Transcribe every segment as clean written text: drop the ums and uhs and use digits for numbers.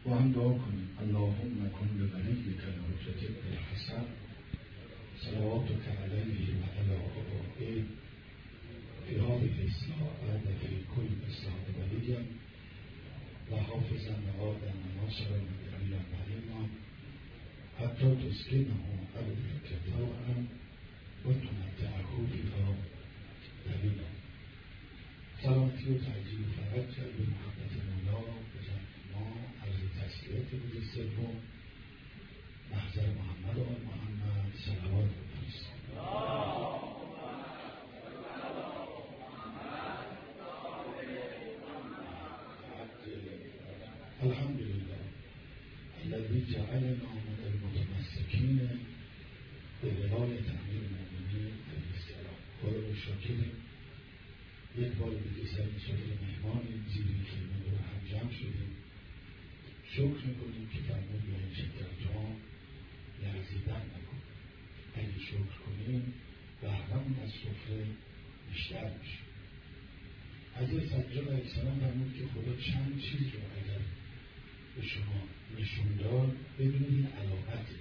با هم دعا کنیم. اللهم کن بولیک الحجة ابن الحسن صلواتک علیه و علی آبائه فی هذه الساعة و فی کل ساعة ولیا و حافظا نهادا و ناصرا و دلیلا معینا حتی تسکنه علیه کتاعا و تمتعه فیها دلیلا. سلامتی و تعجیل و فرج به محبت مولا بزن ما عرض تسلیت روز سوم محضر محمد و محمد صلوات بفرستیم. الحمدلله الذی جعلنا من المتمسکین به ولایت امیر المؤمنین علیه السلام. خدا رو شاکریم. یک بار دیگه سر سفره مهمانیم، زیر این خیمه رو هم جمع شدیم. شکر میکنیم که فرمود یا این شکرجام لرزیدن نکن. اگه شکر کنیم بهره‌مون از سفره بیشتر میشه. حضرت سجاد علیه السلام فرمود که خدا چند چیز رو اگر به شما نشون داد ببینید این علامته.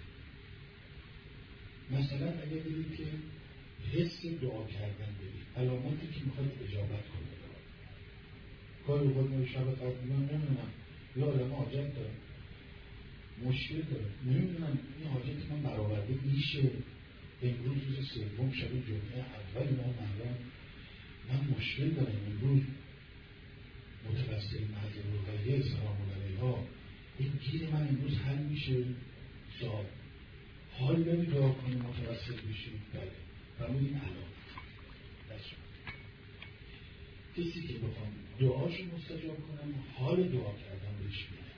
مثلا اگر بدید که حس دعا کردن بدید، علامتی که میخواید اجابت کنه. کاری خود ما شب قدر نمیدونم یا آدم حاجت داره، مشکل داره، نمیدونم این حاجت من برآورده میشه. امروز روز سوم شب جمعه اول ما محرم، من مشکل دارم امروز متوسل محضر الغیه سلام علیها این گیر من امروز حل میشه. صاحب حال نمی دعا کنی متوسل بشید. بله فرمود این علامت دست. کسی که بخوام دعاشو مستجاب کنم حال دعا کردم بهش میدم.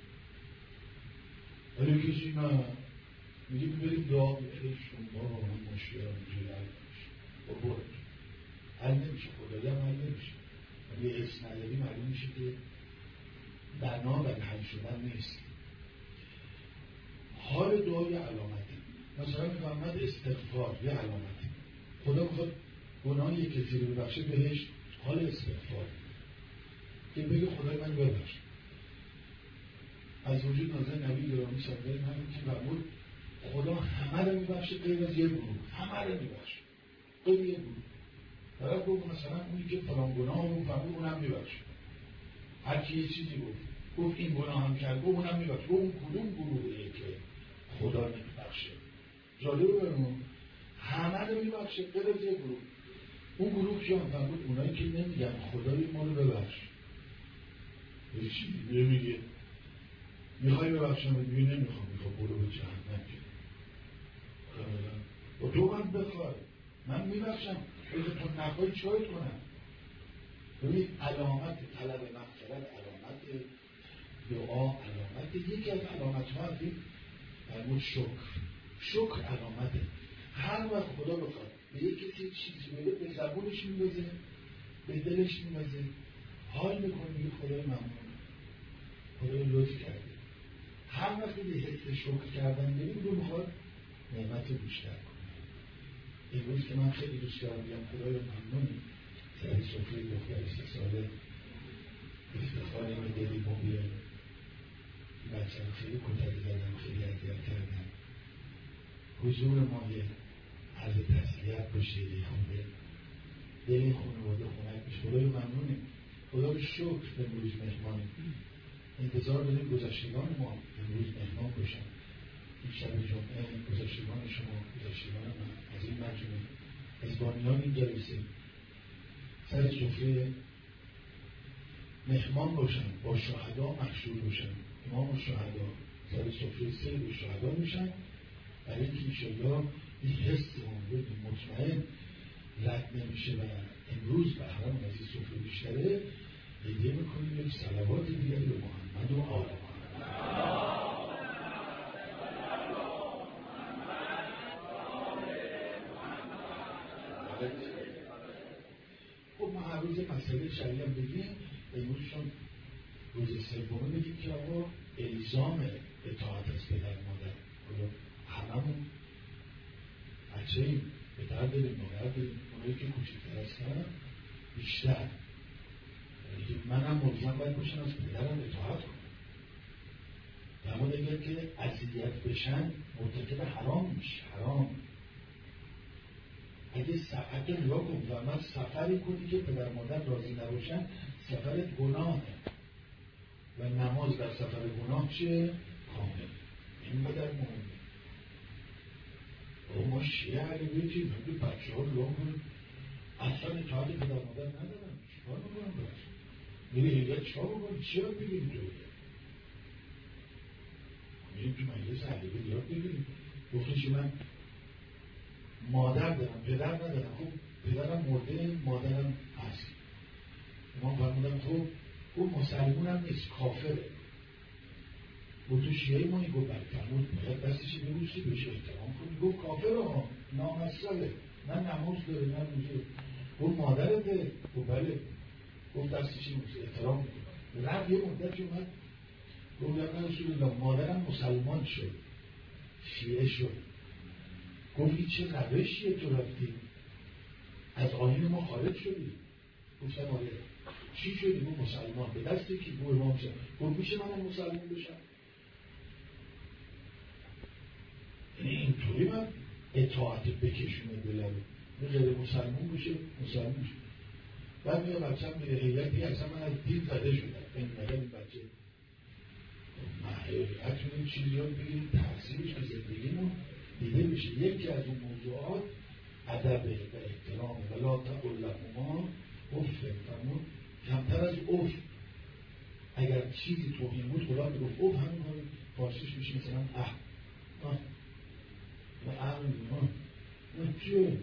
ولی کسی نه میگه برید دعا بهشون بابا من مشکل هم اینجوری حل نمیشه با برد حل نمیشه. خدایی هم حل نمیشه. یه اسم نداری معلوم میشه که بنا برای حل شدن نیست. حال دعا یه علامتی. مثلا محمد استغفار یه علامتی. خدا میخواد گناه یک کسی رو ببخشه بهش حال استغفار که بگه خدای من ببخش. از وجود نازل نبی گرامی صلی الله علیه و که فرمود خدا همه رو میبخشه غیر از یه گروه. همه رو میبخشه غیر یه گروه. طرف گفت مثلا اونی که فلان گناه رو فرمود اونم میبخشه. هر کی یه چیزی گفت این گناه هم کرد گفت اونم میبخشه. اون کدوم گروهیه که خدا نمیبخشه؟ جالبه برمون همه رو میبخشه غیر از یه گروه. اون گروه که هم فرمود اونایی که نمیگن خدای ما رو ببخش. چی نمیگه؟ میخوای ببخشم میگه نمیخوام. میخوام برو به جهنم که و تو من بخوای من میبخشم اگه تو نخوای چایت کنم. ببینید علامت طلب مغفرت، علامت دعا، علامت یکی از علامت ها از این فرمود شکر علامته. هر وقت خدا بخواد به یک کسی چیزی بده به زبونش میبزه به دلش میبزه حال میکنه میگه خدای ممنون خدای لطف کرده. هر وقت به حس شکر کردن بریم رو میخواد نعمت رو بیشتر کنه. امروز که من خیلی دوست دارم بگم خدای ممنونی سر سفره دختر 3 ساله افتخاری میدهی ما بیایم بچه خیلی کتک زدم خیلی اذیت کردم. حضور ما یه عرض تسلیت باشه یه خونده دل خانواده خونک میشه. خدای ممنونیم. خدا رو شکر امروز مهمانیم. انتظار داریم گذشتگان ما امروز مهمان باشن. این شب جمعه گذشتگان شما گذشتگان من از این مجموعه از بانیان این جلسه سر سفره مهمان باشن با شهدا محشور باشن. امام و شهدا سر سفره سید و شهدا باشن برای اینکه انشاءالله این حس اون مطمئن رد نمیشه و امروز بهرام از این سفره بیشتره. هدیه میکنیم یک صلوات دیگری به محمد و آل محمد. خب ما هر روز مسئله شریعه بگیم امروزشون روز سومه بگیم که آقا الزام اطاعت از پدر مادر. هممون بچه‌ایم پدر داریم مادر داریم. اونایی که کوچکتر هستن بیشتر منم ملزم باید باشم از پدرم اطاعت کنم. که اذیت بشن مرتکب حرام میشه. حرام. اگه حتی نگاه کن زحمت سفری کنی که پدر مادر راضی نباشن، سفرت گناهه و نماز در سفر گناه چه؟ کامل. اینقدر مهمه. ما شیعه علی بیتیم همه بچه ها رو لام کنیم اصلا اطاعت پدر مادر ندارن، چیکار میکنم باید؟ میره هیئت چیکار میکنم؟ چی یاد بگیریم تو؟ میریم تو مجلس علی بیت یاد بگیریم. گفتش من مادر دارم پدر ندارم. خب پدرم مرده مادرم هست. ما فرمودم خب او مسلمون هم نیست، کافره. گفت تو شیعه ما این گفت فرمود باید دستش ببوسی بهش احترام کنی. گفت کافره ها، نامسئله، نه نماز داره نه روزه. گفت مادرته؟ گفت بله. گفت دستش ببوسی احترام کنی. رفت یه مدت اومد گفت یا رسول الله مادرم مسلمان شد شیعه شد. گفت این چه روشیه تو رفتی؟ از آیین ما خارج شدی؟ گفتم آره. چی شدی؟ گفت مسلمان. به دستی که گفت امام شد. گفت میشه منم مسلمان بشم؟ یعنی اینطوری من اطاعت بکشونه دلم غیر مسلمان بشه مسلمان بشه. بعد میگه بچه هم میگه حیلتی اصلا من از دین زده شدم. این مگه این بچه حقیقت این چیزی ها بگیریم تحصیلش به زندگیمون دیده میشه. یکی از اون موضوعات ادب و احترام و لا تقل لهما اف. فرمون کمتر از اف. اگر چیزی توهین بود خدا میگفت اف، همین کار فارسیش میشه مثلا و نه چیه؟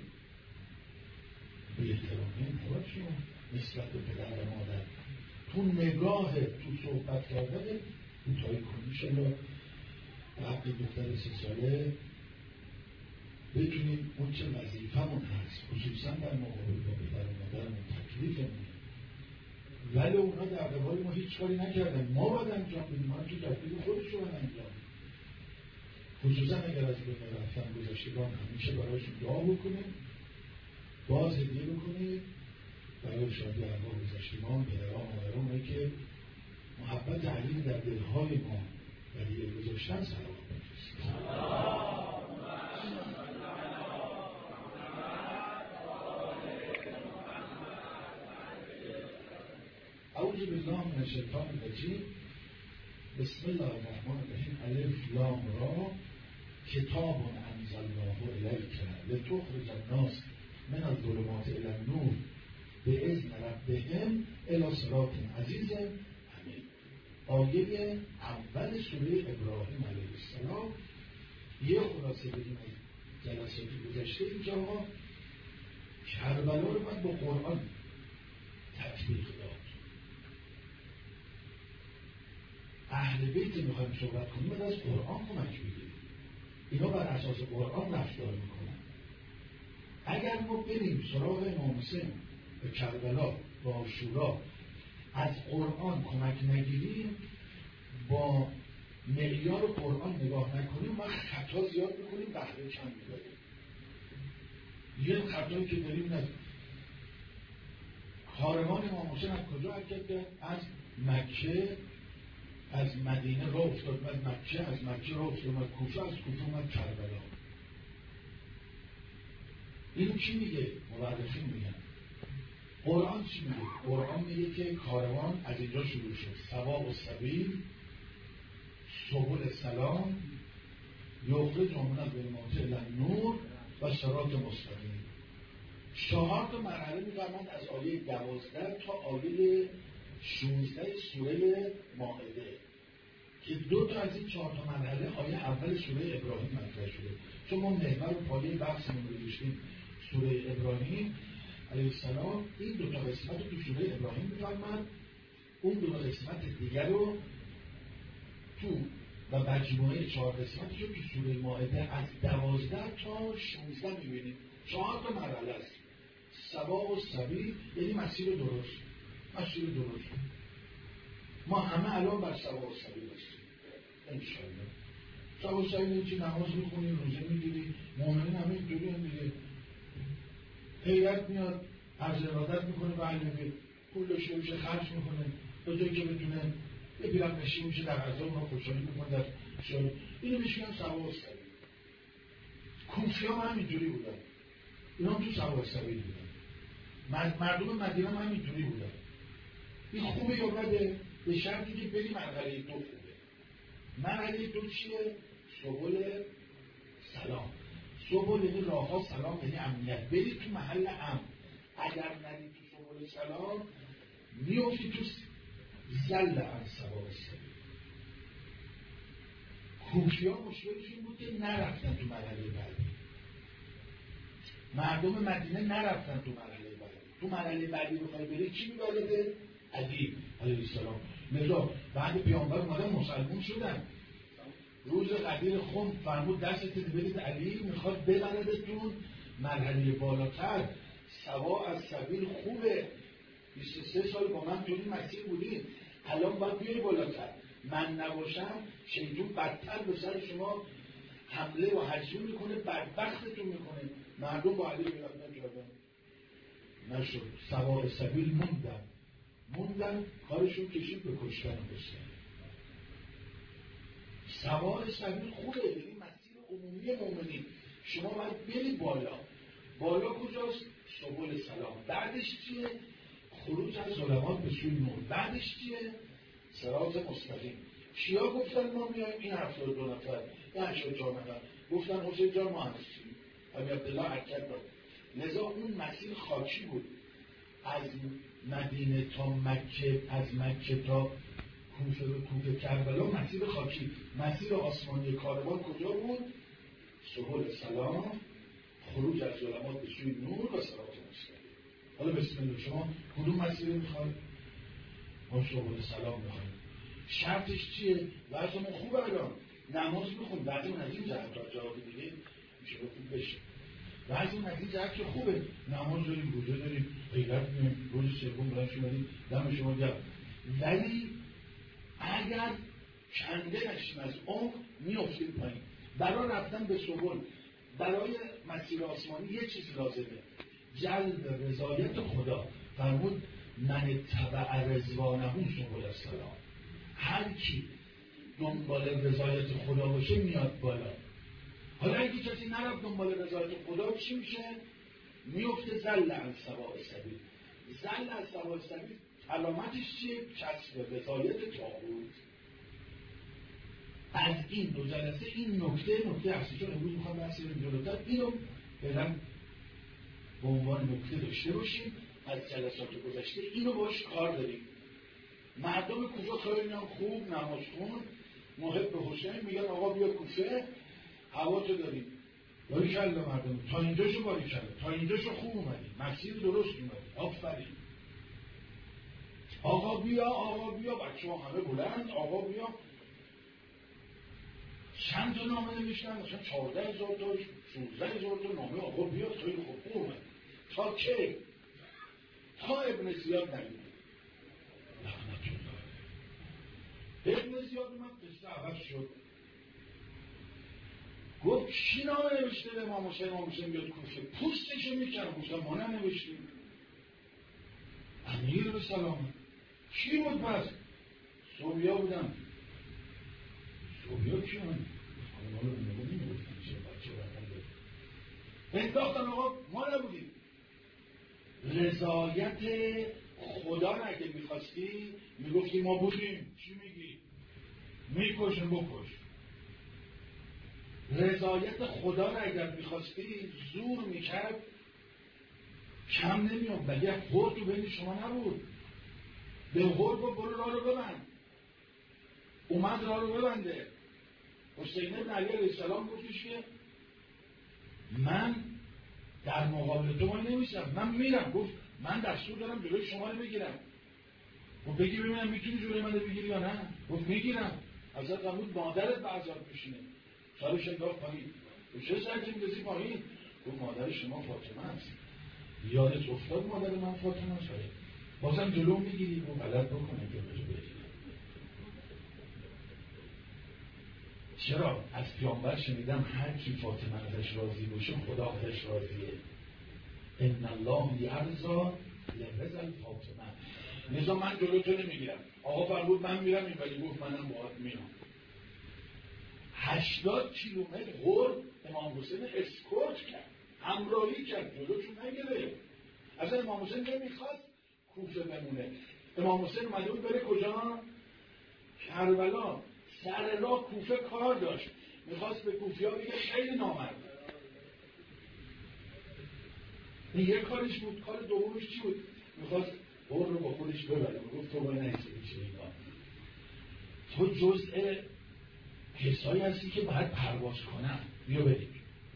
بی احترامی نباید شما نسبت به پدر و مادر تو نگاه تو صحبت کردن کوتاهی کنی. شما حق دختر 3 ساله بتونیم اون چه وظیفه‌مون هست خصوصا در مقابل با پدر و مادرمون تکلیفمون، ولی اونا در قبال ما هیچ کاری نکردن، ما باید انجام بدیم. ما تو تکلیف خودش رو باید انجام بدیم. خصوصا اگر از بین رفتن گذشتگان همیشه برایشون دعا بکنیم، باز هدیه بکنیم برای شادی ارواح گذشتگان، پدران مادران، اونایی که محبت علی در دلهای ما ودیعه گذاشتن سلام بفرستیم. اعوذ بالله من الشیطان الرجیم. بسم الله الرحمن الرحیم. الف لام را کتاب انزلناه الیک لتخرج الناس من الظلمات الی النور باذن ربهم الی صراط عزیز حمید. آیه اول سوره ابراهیم علیه السلام. یه خلاصه بدیم از جلسات گذشته اینجا کربلا رو من با قرآن تطبیق داد. اهل بیت میخوایم صحبت کنیم باید از قرآن کمک بگیریم. اینا بر اساس قرآن رفتار میکنن. اگر ما بریم سراغ امام حسین به کربلا با عاشورا از قرآن کمک نگیریم، با معیار قرآن نگاه نکنیم، ما خطا زیاد میکنیم، بهره کم میبریم. یه خطایی که داریم نداریم. کاروان امام حسین از کجا حرکت کرد؟ از مکه، از مدینه راه افتاد از مکه، از مکه راه افتاد از کوفه، از کوفه اومد کربلا. اینو کی میگه؟ مورخین میگن. قرآن چی میگه؟ قرآن میگه که کاروان از اینجا شروع شد. سواء السبیل، سبل السلام، یخرج من الظلمات الی النور و صراط مستقیم. 4 تا مرحله میفرماند از آیه 12 تا آیه 16 سوره مائده که 2 تا از این 4 تا مرحله آیه اول سوره ابراهیم مطرح شده. چون ما محور و پایه بحثمون رو گذاشتیم سوره ابراهیم علیه السلام. این 2 تا قسمت رو تو سوره ابراهیم میفرماند، اون 2 قسمت دیگر رو تو و مجموعه 4 قسمتش رو تو سوره مائده از 12 تا 16 میبینیم. 4 تا مرحله است. سواء السبیل یعنی مسیر درست. مسیر درست. ما همه الان بر سواء السبیل هستیم انشاءالله. سواء السبیل چی؟ نماز میخونیم، روزه میگیریم، مؤمنین همه اینطوری هم دیگه. هیئت میاد عرض ارادت میکنه و علیه پولش رو خرج میکنه تا جایی که بتونه یه پیرم نشین میشه در غذا اونا خوشحالی میکنن در شاید اینو میشونن سوا و سبیل. کوفی هم همینجوری بودن، اینا هم تو سوا و سبیل بودن. مردم مدینه هم همینجوری بودن. این خوبه یا بده؟ به شرطی که بری مرحله دو خوبه. مرحله دو چیه؟ سبل سلام. سبل یعنی راه ها، سلام یعنی امنیت. بری تو محل امن. اگر نری تو سبل سلام میافتی تو زل عن سواء السبیل. کوفی‌ها مشکلش این بود که نرفتن تو مرحله بعدی. مردم مدینه نرفتن تو مرحله بعدی. تو مرحله بعدی بخوای بری چی میبرده؟ علی علیه السلام. لذا بعد پیامبر اومدن مسلمون شدن. روز قدیر خم فرمود دستت بدید علی میخواد ببردتون مرحله بالاتر. سوا از سبیل خوبه. 23 سال با من تو این مسیر بودید، الان باید بیاری بالاتر. من نباشم شیطان بدتر به سر شما حمله و هجوم میکنه، بدبختتون میکنه. مردم با علی میرفتن جادن نشد. سوا سبیل موندن کارشون کشید به کشتن و بستن. سوا سبیل خوبه، یعنی مسیر عمومی مومنین. شما باید بری بالا کجاست؟ سبل سلام. بعدش چیه؟ خروج از ظلمات به سوی نور. بعدش چیه؟ صراط مستقیم. شیعه گفتن ما میایم این 72 نفر، این 84 نفر گفتن حسین جان ما هستیم. ابی عبدالله حرکت داد. لذا اون مسیر خاکی بود. از مدینه تا مکه، از مکه تا کوفه کربلا مسیر خاکی. مسیر آسمانی کاروان کجا بود؟ سبل سلام، خروج از ظلمات به سوی نور و صراط مستقیم. حالا بسم الله، شما کدوم مسیر میخواید؟ ما سبل سلام میخواید. شرطش چیه؟ وضعمون خوبه الان، نماز بخون. بعضیمون از این جهت را جواب دیگه میشه خوب بشه. بعضیمون از این جهت که خوبه، نماز داریم، روزه داریم، غیرت می‌کنیم، روز سوم بلند شدیم، دم شما گرم. ولی اگر کنده نشیم از عمق میافتیم پایین. برای رفتن به سبل، برای مسیر آسمانی یه چیز لازمه، جلب رضایت خدا. فرمود من تبع رضوانه سبل السلام. هر کی دنبال رضایت خدا باشه میاد بالا. حالا اگه کسی نرفت دنبال رضایت خدا چی میشه؟ میفته زل عن سواء السبیل. زل عن سواء السبیل علامتش چیه؟ کسب رضایت طاغوت. از این دو جلسه این نکته هستی، چون امروز میخوام بحثی رو جلوتر اینو فعلا به عنوان نکته داشته باشیم. از جلسات گذشته اینو باش کار داریم. مردم کوفه خیلی خوب نماز خون، محب حسین، میگن آقا بیا کوفه، هوا تو داریم. باریکلا مردم، تا اینجاشو باریکلا، تا اینجاشو خوب اومدی، مسیر درست اومدی، آفرین. آقا بیا، بچه ها همه بلند، آقا بیا. چند تا نامه نمیشتن؟ مثلا 14,000 تا 16,000 تا نامه آقا بیاد. خیلی خوب اومد. تا کی؟ تا ابن زیاد نمیده. لعنت الله. ابن زیاد اومد، قصه عوض شد. گفت کی نامه نوشته به امام حسین بیاد کوفه؟ پوستشو میکنم. گفتم ما ننوشتیم. امیر به سلامه. کی بود پس؟ صوبیا بودن. صوبیا کی بود؟ ما رو نمیگفتن چه بچه برکن انداختن. آقا ما نبودیم. رضایت خدا را اگه میخواستی میگفتی ما بودیم. چی میگی؟ میکشن بکش. رضایت خدا را اگر میخواستی زور میکرد کم نمیاد. بگه خود تو بین شما نبود. به خود با برو راه رو ببند. اومد راه رو ببنده. حسین ابن علی علیه السلام گفتش که من در مقابل تو من نمیشم، من میرم. گفت من دستور دارم جلوی شما رو بگیرم. گفت بگی ببینم میتونی جلوی من رو بگیری یا نه؟ گفت میگیرم. حضرت فرمود مادرت بعضات بشینه. سالش انداخت پایین. گفت چه سرتی میدازی پایین؟ گفت مادر شما فاطمه است. یادت افتاد مادر من فاطمه است؟ بازم جلو میگیری و غلط بکنه جلو بگیری. چرا؟ از پیامبر شنیدم هر کی فاطمه ازش راضی باشه خدا ازش راضیه. ان الله یرضی لرضا فاطمه. لذا من جلوتو نمیگیرم. آقا فرمود من میرم، این ولی گفت منم باهات میام. 80 کیلومتر هر امام حسین اسکورت کرد، همراهی کرد، جلوشو نگرفت. اصلا امام حسین نمیخواست کوفه بمونه. امام حسین اومده بود بره کجا؟ کربلا. سر راه کوفه کار داشت، میخواست به کوفیا بگه خیلی نامرد. این یک کارش بود. کار دومش چی بود؟ میخواست هر رو با خودش ببره. میگفت تو باید نیستی چه اینا، تو جزء کسایی هستی که باید پرواز کنن، بیا بریم.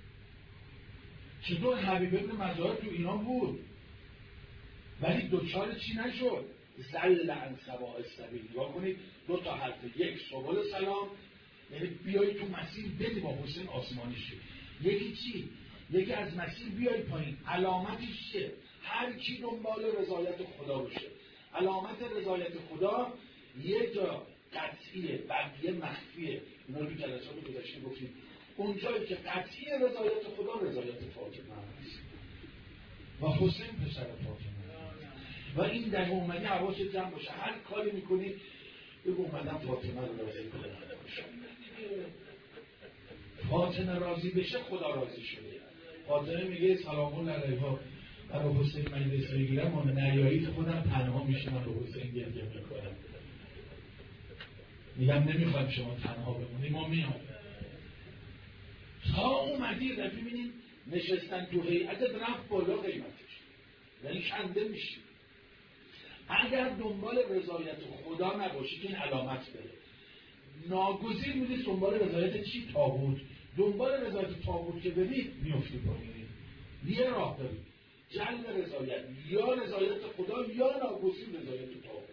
چطور حبیب ابن مظاهر تو ایران بود ولی دوچار چی نشد؟ زل عن سواء السبیل. نگاه کنید، 2 تا حرف، یک سبل سلام، یعنی بیایی تو مسیر بدی با حسین آسمانی شد. یکی چی؟ یکی از مسیر بیای پایین. علامتش چیه؟ هر کی دنبال رضایت خدا باشه. علامت رضایت خدا یه جا قطعیه، بقیه مخفیه. اینا رو تو جلسات گذشته گفتیم. اونجایی که قطعی رضایت خدا رضایت فاطمه هست و حسین پسر فاطمه و این در اومدی حواست جمع باشه. هر کاری میکنی بگو اومدم فاطمه رو راضی کنم. فاطمه راضی بشه خدا راضی شده. فاطمه میگه سلام الله علیها برای حسین من دست بگیرم، من نیایید خودم تنها میشم رو حسین گریه میکنم. میگم نمیخوایم شما تنها بمونید، ما میام. تا اومدی رفت ببینیم نشستن تو هیئت رفت بالا قیمتش، یعنی کنده میشی. اگر دنبال رضایت خدا نباشی این علامت بره. ناگزیر میدی دنبال رضایت چی؟ طاغوت. دنبال رضایت طاغوت که بری میفتی پایین. یه راه داری، جلب رضایت، یا رضایت خدا یا ناگزیر رضایت طاغوت.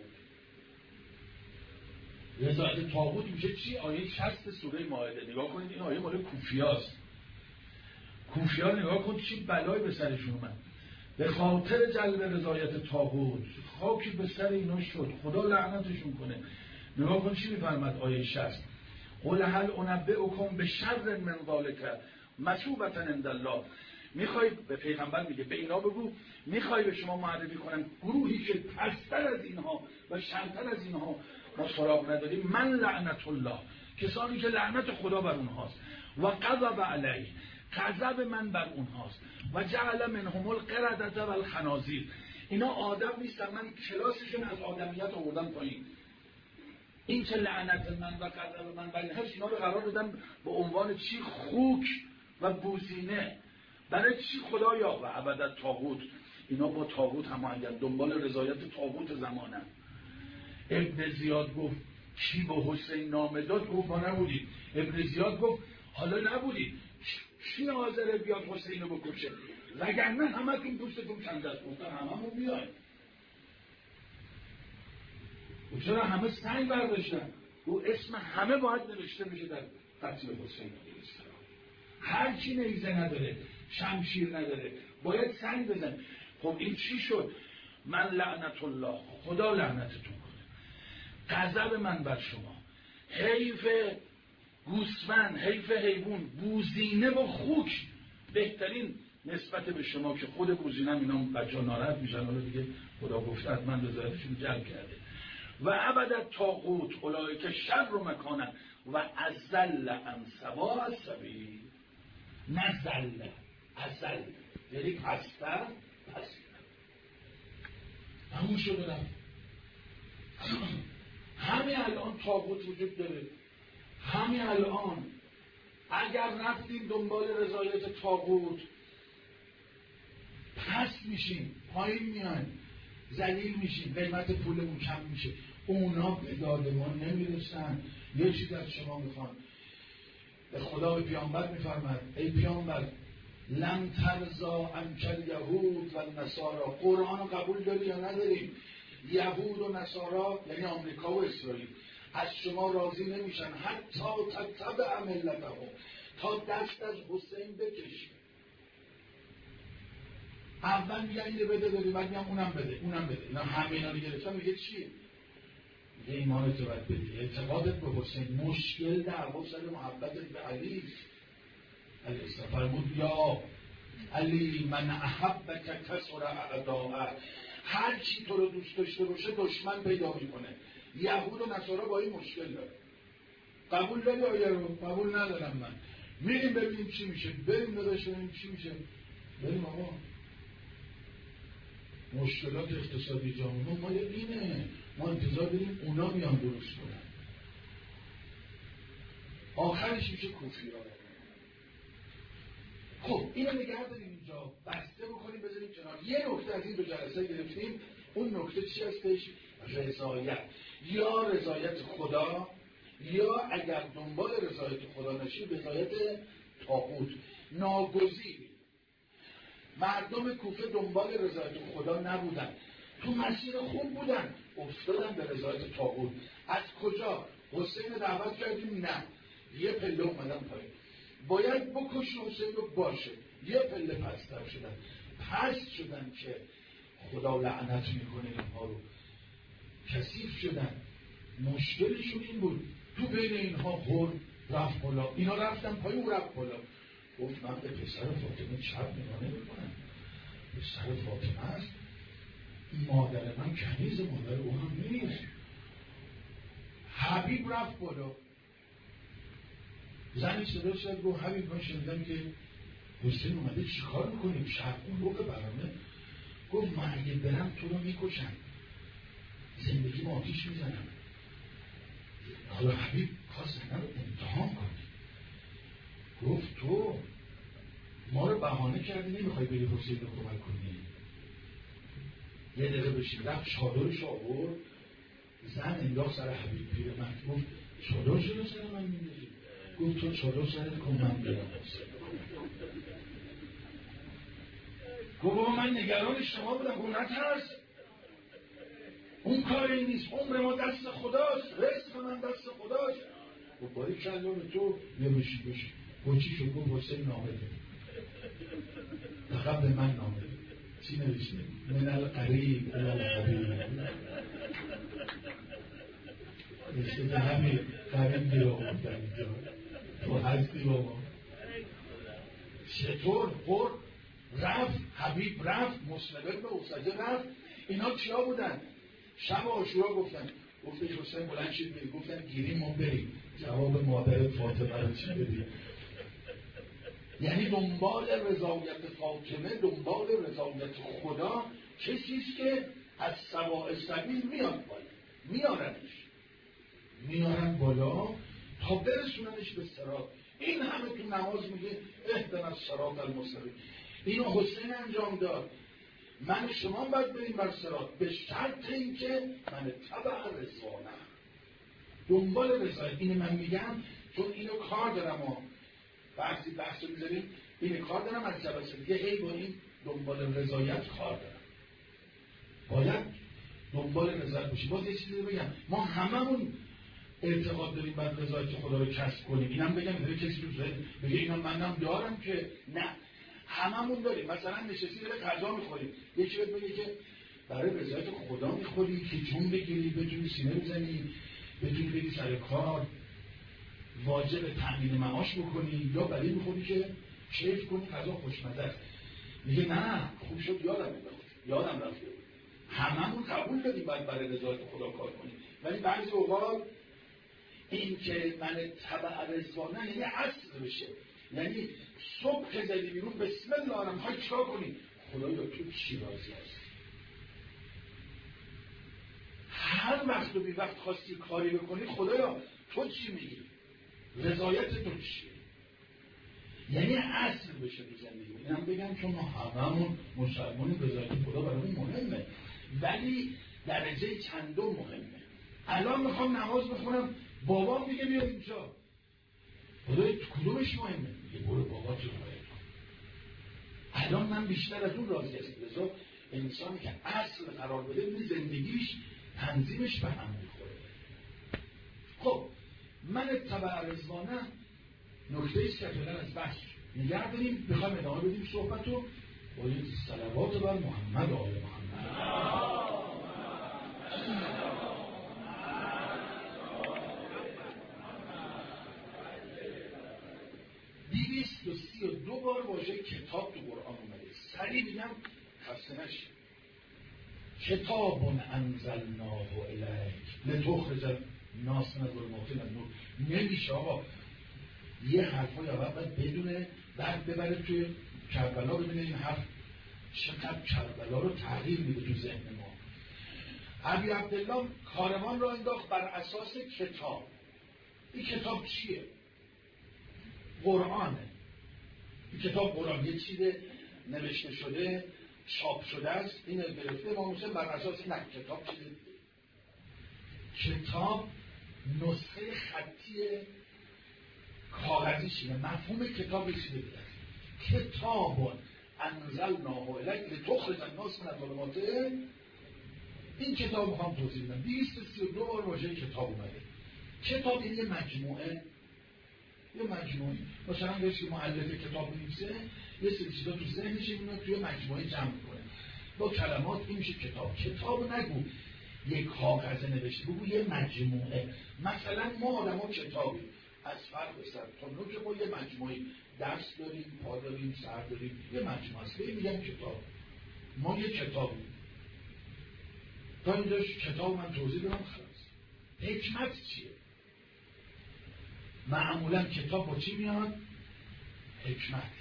رضایت طاغوت میشه چی؟ آیه 60 سوره مائده. نگاه کنید این آیه مال کوفیاست. کوفیا نگاه کن چی بلایی به سرشون اومد. به خاطر جلب رضایت طاغوت خاکی به سر اینا شد، خدا لعنتشون کنه. نگاه کن چی میفرماد آیه 60. قل هل انبئکم بشر من ذلک مثوبة عند الله. میخوای به پیغمبر میگه به اینا بگو میخوای به شما معرفی کنم گروهی که پستر از اینها و شرطر از اینها ما سراغ نداریم. من لعنت الله، کسانی که لعنت خدا بر اونهاست. و غضب علیه، غضب من بر اونهاست. و جعل منهم القردة والخنازیر. اینا آدم نیستن، من کلاسشون از آدمیت آوردم پایین. این چه لعنت من و غضب من بر اینهاست. اینا رو قرار دادم به عنوان چی؟ خوک و بوزینه. برای چی؟ خدایا و عبدت طاغوت. اینا با طاغوت هماهنگن، دنبال رضایت طاغوت زمانن. ابن زیاد گفت کی به حسین نامه داد؟ گفت ما نبودیم. ابن زیاد گفت حالا نبودید، کی حاضره بیاد حسین رو بکشه؟ وگرنه همتون پوستتون کنده است. گفتن هممون بیایم. و چرا همه سنگ برداشتن؟ و اسم همه باید نوشته میشه در قتل حسین علیه السلام. هر کی نیزه نداره، شمشیر نداره، باید سنگ بزن. خب این چی شد؟ من لعنت الله، خدا لعنتتون کنه. غضب من بر شما. حیف گوسفند، حیف حیوان، بوزینه و خوک بهترین نسبت به شما که خود بوزینه اینا بچه‌ها ناراحت میشن. حالا دیگه خدا گفته از من رضایتشون جلب کرده. و عبدت طاغوت اولئک شر مکانا و اضل عن سواء السبیل. نزل، ازل یعنی پستر، پس همون شده رفت. همین الان طاغوت وجود داره. همین الان اگر رفتیم دنبال رضایت طاغوت پس میشیم، پایین میان، ذلیل میشیم، قیمت پولمون کم میشه. اونا به داد ما نمیرسن. یه چیز از شما میخوان. به خدا به پیامبر میفرماد ای پیامبر لن ترضا عنک الیهود و نصارا. قرآن قبول داری یا نداریم؟ یهود و نصارا یعنی آمریکا و اسرائیل از شما راضی نمیشن حتی تتبع ملتهم، تا دست از حسین بکشی. اول میگن اینو بده بده، بعد میگن اونم بده اونم بده. اینا همه اینا رو گرفتن. میگه چیه؟ میگه ایمانت رو باید بدی، اعتقادت به حسین. مشکل دعوا سر محبت به علی علیه السلام. فرمود یا علی من احبک کسر اعداءک. هر چی تو رو دوست داشته باشه دشمن پیدا میکنه. یهود و نصارا با این مشکل داره. قبول داری آیه رو؟ قبول ندارم من. میریم ببینیم چی میشه. بریم داداش ببینیم چی میشه. بریم آقا. مشکلات اقتصادی جامعه ما اینه. ما انتظار داریم اونا میان درست کنن. آخرش میشه کفری ها. خب اینو نگه داریم اینجا، بسته بکنیم بذاریم کنار. یه نکته از این دو جلسه گرفتیم. اون نکته چی هستش؟ رضایت. یا رضایت خدا، یا اگر دنبال رضایت خدا نشی رضایت طاغوت. ناگزیری. مردم کوفه دنبال رضایت خدا نبودن، تو مسیر خوب بودن، افتادن به رضایت طاغوت. از کجا؟ حسین دعوت کردیم؟ نه، یه پله اومدن پایین. باید بکش حسین رو، باشه، یه پله پستر شدن. پست شدن که خدا لعنت میکنه اینها رو. کثیف شدن. مشکلشون این بود، تو بین اینها غر رفت بالا، اینا رفتن پایین و رفت بالا. گفت من به پسر فاطمه چپ نگاه نمی‌کنم. پسر فاطمه است، مادر من کنیز مادر او هم نیست. حبیب رفت بالا. زنی صدا شد گفت حبیب من شنیدم که حسین اومده چیکار میکنیم؟ شرقون روح برامه. گفت من اگه برم تو رو میکشم، زندگی ما آتیش میزنم. حالا حبیب خواست زنه رو امتحان کنی. گفت تو ما رو بهانه کردی نمیخوای بری حسین رو کمک کنی. یه دقیقه بشید. رفت چادرش آورد، زن انداخت سر حبیب پیرمرد. گفت چادر چرا سر من میندازی؟ گفت تو چادر سرت کن من برم. گفت بابا من نگران شما بودم. گفت نترس، اون کاری نیست، عمر ما دست خداست، رزق من دست خداست. گفت باری کلام تو نمیشی بشی. گفت چی شد؟ گفت حسین نامه ده، لقب به من نامه ده. چی نوشته؟ من القریب الی الحبیب. نوشته که همین قریب گیر آمدن اینجا، تو هستی با ما. چطور؟ خورد رفت حبیب، رفت مسلم ابن اوسجه رفت. اینا کیا بودن؟ شب عاشورا گفتن. گفتش حسین بلند شید برید. گفتن گیریم ما بریم. جواب مادر فاطمه رو چی بدیم؟ یعنی دنبال رضایت فاطمه، دنبال رضایت خدا، کسیست که از سواء السبیل میاد بالا، میارن بالا تا برسوننش به صراط. این همه تو نماز میگه اهدنا الصراط المستقیم. اینو حسین انجام داد. من و شما باید بریم بر صراط، به شرط اینکه من تبع رضوانه، دنبال رضایت. اینو من میگم چون اینو کار دارم و بعضی بحث رو میذاریم، اینو کار دارم از جلسه دیگه هی با این دنبال رضایت کار دارم. باید دنبال رضایت باشیم. باز یه چیزی بگم، ما هممون اعتقاد داریم باید رضایت خدا رو کسب کنیم. اینم بگم داره کسی رو زد بگه اینا منم دارم که نه، هممون داریم. مثلا نشستی داره غذا میخوریم، یکی بهت بگه که برای رضایت خدا میخوری که جون بگیری، بتونی سینه بزنی، بتونی بری سر کار، واجب تامین معاش بکنی، یا برای میخوری که کیف کنی غذا خوشمزه است. میگه نه خوب شد یادم رفته بود. هممون قبول داریم باید برای رضایت خدا کار کنیم، ولی بعضی اوقات این که من تبع رضوانه یعنی اصل بشه، یعنی صبح زدی بیرون بسم الله الرحمن الرحیم چیکار کنی؟ خدایا تو چی راضی هستی؟ هر وقت و بی وقت خواستی کاری بکنی خدایا تو چی میگی؟ رضایت تو چیه؟ یعنی اصل بشه تو زندگی. اینم بگم چون ما هممون مسلمانیم، رضایت خدا برامون مهمه، ولی درجه چندم مهمه. الان میخوام نماز بخونم، بابام میگه بیا اینجا، خدای کدومش مهمه؟ میگه برو بابا تو رضایت کن. الان من بیشتر از اون راضی هستم. لذا انسانی که اصل قرار بده این زندگیش تنظیمش به هم میخوره. خب من تبع رضوانه نکته ایست که فعلا از بحث نگه داریم. بخوایم ادامه بدیم صحبتو با این صلوات بر محمد آل محمد. 232 بار واژه کتاب تو قرآن اومده. سریع میگم خسته نشید. کتاب انزلناه الیک لتخرج الناس من الظلمات الی النور. نمیشه آقا یه حرفای اول باید بدونه، بعد ببره توی کربلا ببینه این حرف چقدر کربلا رو تغییر میده تو ذهن ما. ابی عبدالله کاروان را انداخت بر اساس کتاب. این کتاب چیه؟ قرآنه. این کتاب قرآن یه چیز نوشته شده، چاپ شده است، این گرفته امام حسین بر اساس نه کتاب چیزی. کتاب نسخه خطی کاغذی شده. مفهوم کتاب چیزی دیگه است. کتاب انزلناه الیک لتخرج الناس من الظلمات. این کتاب میخوام توضیح بدم. 232 بار واژه کتاب اومده. کتاب یعنی یه مجموعه مثلا کسی مؤلف کتاب می‌نویسه یه سری چیزا تو ذهنش اینو توی مجموعه جمع می‌کنه با کلمات، این میشه کتاب. کتاب نگو یه کاغذ نوشته، بگو یه مجموعه. مثلا ما آدم‌ها کتابیم از فرق به سر تا نوک ما یه مجموعه، دست داریم، پا داریم، سر داریم، یه مجموعه است. ببین میگم کتاب، ما یه کتابیم. تا اینجاش کتاب من توضیح بدم خلاص. حکمت چیه؟ معمولا کتاب با چی میاد؟ حکمت.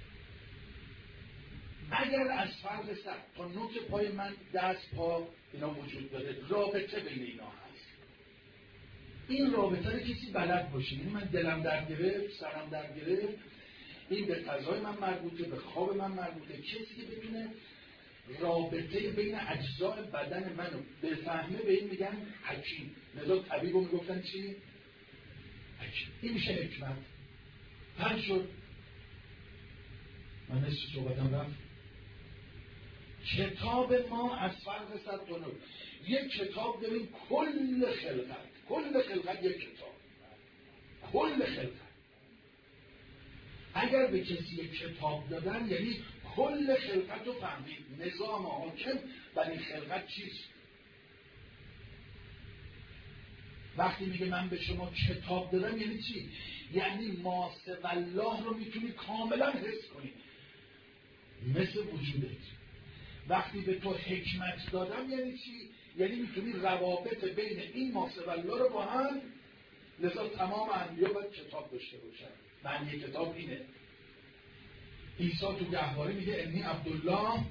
اگر از فرق سر تا نوک پای من دست پا اینا وجود داره، رابطه بین اینا هست. این رابطه رو کسی بلد باشه. یعنی من دلم در گرفت، سرم در گرفت، این به غذای من مربوطه، به خواب من مربوطه. کسی که بتونه رابطه بین اجزای بدن منو بفهمه به این میگن حکیم. لذا طبیبو میگفتن چی؟ حکیم. این میشه حکمت. حل شد. من نصف صحبتم رفت. کتاب ما از فرق سر تا نوک. یک کتاب داریم کل خلقت یک کتاب. کل خلقت. اگر به کسی یک کتاب دادن یعنی کل خلقت رو فهمید. نظام حاکم بر این خلقت چیست؟ وقتی میگه من به شما کتاب دادم یعنی چی؟ یعنی ما سوی الله رو میتونی کاملا حس کنی مثل وجودت. وقتی به تو حکمت دادم یعنی چی؟ یعنی میتونی روابط بین این ما سوی الله رو با هم. لذا تمام انبیا باید کتاب داشته باشن. معنی کتاب اینه. عیسی تو گهواره میگه انی عبدالله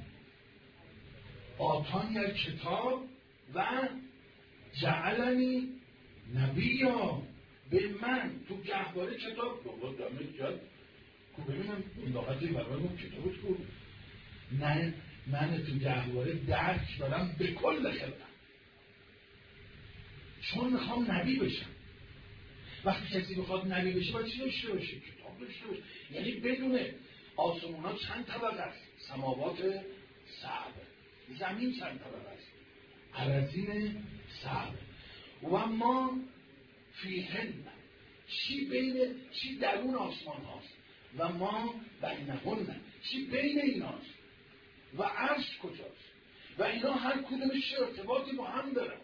آتانی الکتاب و جعلنی نبیا. به من تو گهواره کتاب بابا دامت جد کو ببینم انداقتی برای اون کتابت کو. نه من تو گهواره درک دارم به کل خلقت، چون میخوام نبی بشم. وقتی کسی بخواد نبی بشه باید چی داشته باشه؟ کتاب داشته باشه. یعنی بدونه آسمون ها چند طبقه است. سماوات سبع، زمین چند طبقه است. ارضین سبع. و ما فیهن، چی درون آسمان هاست. و ما بینهن، چی بین ایناست. و عرش کجاست. و اینا هر کدومش ارتباطی با هم دارن.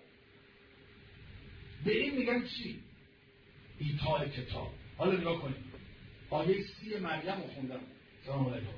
به این میگن چی؟ ایتاء کتاب. حالا نگاه کنید آیه 30 مریم رو خوندم. سلام علیکم.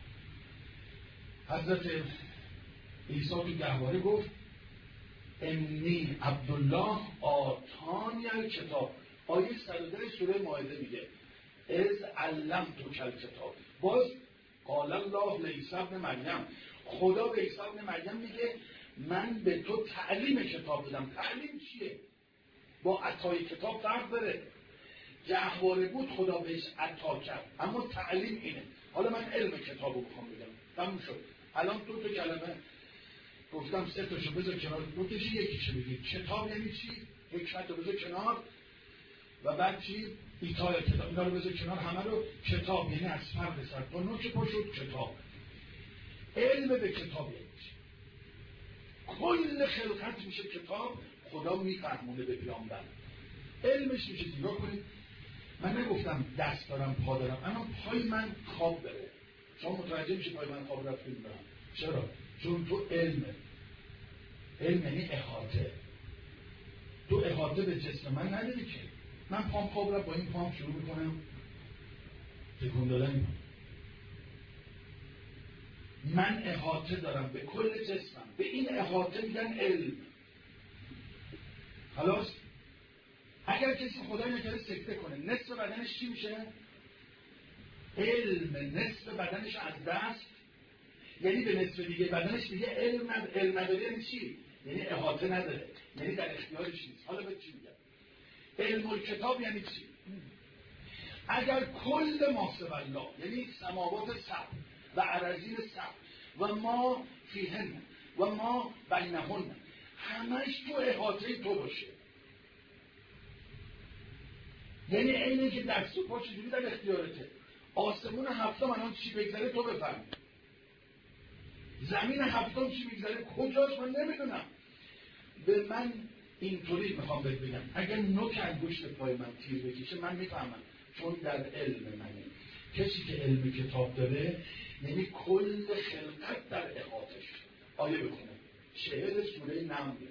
حضرت عیسی تو گهواره گفت انی عبدالله آتانی الکتاب. آیه 110 سوره مائده میگه از علمتک الکتاب. باز قال الله لعیسی ابن مریم، خدا به عیسی ابن مریم میگه من به تو تعلیم کتاب دادم. تعلیم چیه؟ با عطای کتاب فرق داره. گهواره بود خدا بهش عطا کرد، اما تعلیم اینه. حالا من علم کتاب رو بخوام بگم تموم شد. الان دو تا کلمه گفتم، سه تاشو بذار کنار، دو تاشو یکیشو بگید. کتاب یعنی چی؟ حکمت رو بذار کنار و بعد چی؟ ایتاء کتاب. اینا رو بذار کنار، همه رو. کتاب یعنی از فرق سر تا نوک پا شد کتاب. علم به کتاب یعنی چی؟ کل خلقت میشه کتاب. خدا میفهمونه به پیامبر. علمش میشه. نگاه کنید من نگفتم دست دارم پا دارم، اما پای من خواب داره. شما متوجه میشه پای من خواب رفت میبرم. چرا؟ چون تو علم یعنی احاطه. تو احاطه به جسم من نداری که. من پام خواب رفت، با این پام شروع میکنم تکون دادن. من احاطه دارم به کل جسمم، به این احاطه میگن علم. خلاص اگر کسی خدای نکرده سکته کنه نصف بدنش چی میشه؟ علم. نصف بدنش از دست، یعنی به نصف دیگه بدنش دیگه علم نداره. یعنی چی؟ یعنی احاطه نداره، یعنی در اختیارش نیست. حالا به چی میگم؟ علم الکتاب یعنی چی؟ اگر کل ما سوی الله، یعنی سماوات سبع و اراضین سبع و ما فیهن و ما بینهن، همش تو احاطه تو باشه، یعنی اینه که دست و پا چجوری در اختیارته. آسمون هفتم الان چی بگذره تو بفهمی، زمین هفتم چی بگذره کجاست من نمیدونم. به من اینطوری میخوام بگم اگر نوک انگشت پای من تیر بکشه من میفهمم، چون در علم منه. کسی که علم کتاب داره یعنی کل خلقت در احاطش. آیه بخونه، شعر سوره نمل.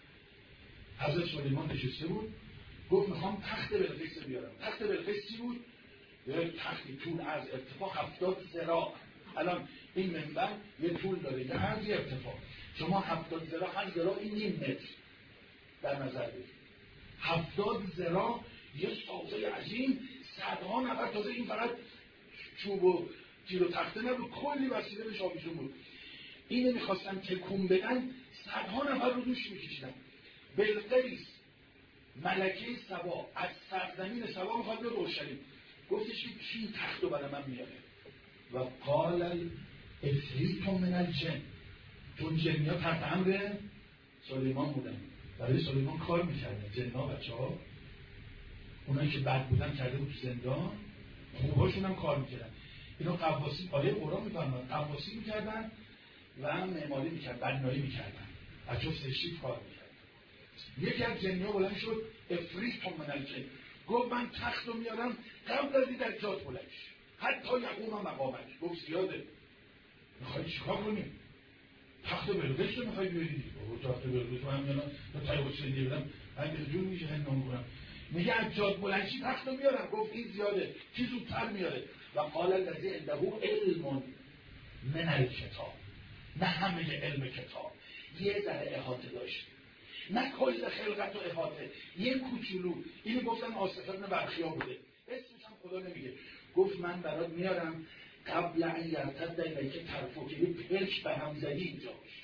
حضرت سلیمان نشسته بود، گفت میخوام تخت بلقیس بیارم. تخت بلقیس چی بود؟ یه تختی طول از ارتفاع 70 ذراع. الان این منبر یه طول داره، یه عرض، یه ارتفاع. شما 70 ذراع، هر ذراعی نیم متر در نظر بگیرید. 70 ذراع یه سازه عظیم، صدها نفر. تازه این فقط چوب و تیر و تخته نبود، کلی وسیله به آویزون بود. اینو میخواستن تکون بدن، صدها نفر رو دوش میکشیدن. بلقیس ملکه سبا از سرزمین سبا میخواد به اورشلیم، گفتش که کی تختو برای من میاره؟ و قال الافریت من الجن، چون جنیا تحت امر سلیمان بودن، برای سلیمان کار میکردن. جنها بچه‌ها اونایی که بد بودن کرده بود تو زندان، خوباشون هم کار میکردن. اینا قواسی، آیه قرآن میفرماد قواسی میکردن و معماری میکردن، بنایی میکردن، بچه‌ها سشیف کار میکردن. یکی از جنیا بلند شد، افریت من الجن، گفت من تخت رو میارم قبل از این در جات بلند شد، حتی یقوم مقامش. گفت زیاده، میخوایی چیکار کنیم؟ تخت بلقیس رو میخوایی بیاری؟ تخت بلقیس رو هم میارم تا تای حسینی بیارم اگه جون میشه هندام کنم. میگه از جات بلندشی تخت رو میارم. گفت این زیاده، کی زودتر میاره؟ و قال الذی عنده علم من الکتاب، نه همه علم کتاب، یه ذره احاطه داشت، نه کل خلقت و احاطه، یه کوچولو. اینو گفتن آصف ابن برخیا بوده، اسمش هم خدا نمیگه. گفت من برات میارم قبل ان یرتد الیک طرفک، که یه پلک به هم زدی اینجا باشه.